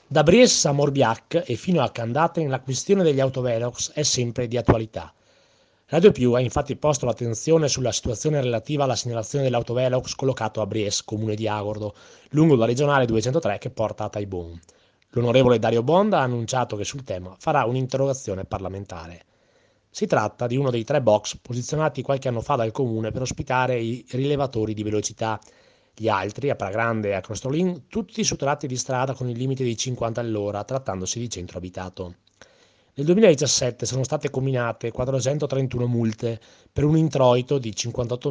Da Bries a Morbiac e fino a Candaten la questione degli autovelox è sempre di attualità. Radio Più ha infatti posto l'attenzione sulla situazione relativa alla segnalazione dell'autovelox collocato a Bries, comune di Agordo, lungo la regionale 203 che porta a Taibon. L'onorevole Dario Bonda ha annunciato che sul tema farà un'interrogazione parlamentare. Si tratta di uno dei tre box posizionati qualche anno fa dal comune per ospitare i rilevatori di velocità. Gli altri, a Pragrande e a Crostolin, tutti su tratti di strada con il limite di 50 all'ora, trattandosi di centro abitato. Nel 2017 sono state comminate 431 multe per un introito di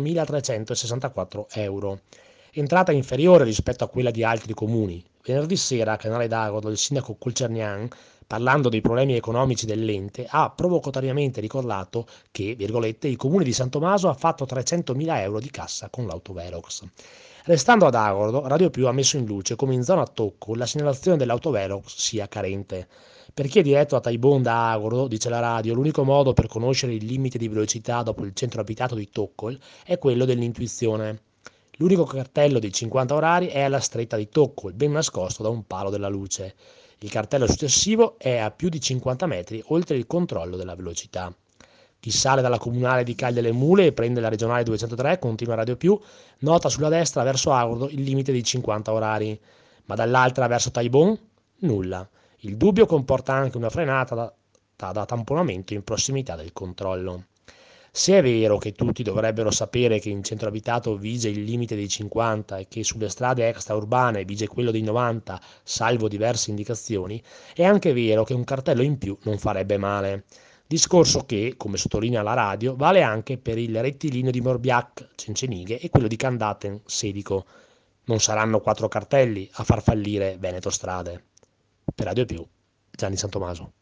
58.364 euro, entrata inferiore rispetto a quella di altri comuni. Venerdì sera a Canale d'Agordo il sindaco Colcernian, parlando dei problemi economici dell'ente, ha provocatoriamente ricordato che, virgolette, il comune di San Tommaso ha fatto 300.000 euro di cassa con l'autovelox. Restando ad Agordo, Radio Più ha messo in luce come in zona Tocco la segnalazione dell'autovelox sia carente. Per chi è diretto a Taibon da Agordo, dice la radio, l'unico modo per conoscere il limite di velocità dopo il centro abitato di Toccol è quello dell'intuizione. L'unico cartello dei 50 orari è alla stretta di Toccol, ben nascosto da un palo della luce. Il cartello successivo è a più di 50 metri oltre il controllo della velocità. Chi sale dalla comunale di Caglie le Mule e prende la regionale 203, continua Radio Più, nota sulla destra verso Agordo il limite di 50 orari, ma dall'altra verso Taibon nulla. Il dubbio comporta anche una frenata da tamponamento in prossimità del controllo. Se è vero che tutti dovrebbero sapere che in centro abitato vige il limite dei 50 e che sulle strade extraurbane vige quello dei 90, salvo diverse indicazioni, è anche vero che un cartello in più non farebbe male. Discorso che, come sottolinea la radio, vale anche per il rettilineo di Morbiac, Cencenighe, e quello di Candaten, Sedico. Non saranno 4 cartelli a far fallire Veneto Strade. Per Radio Più, Gianni Santomaso.